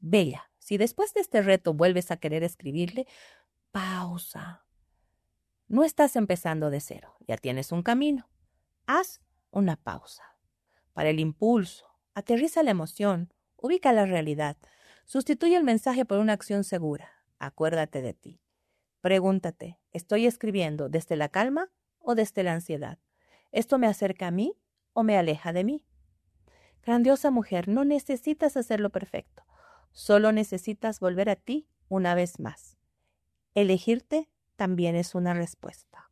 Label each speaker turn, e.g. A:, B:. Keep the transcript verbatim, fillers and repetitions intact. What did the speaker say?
A: Bella, si después de este reto vuelves a querer escribirle, pausa. No estás empezando de cero, ya tienes un camino. Haz una pausa. Para el impulso, aterriza la emoción, ubica la realidad, sustituye el mensaje por una acción segura. Acuérdate de ti. Pregúntate, ¿estoy escribiendo desde la calma o desde la ansiedad? ¿Esto me acerca a mí o me aleja de mí? Grandiosa mujer, no necesitas hacerlo perfecto. Solo necesitas volver a ti una vez más. Elegirte también es una respuesta.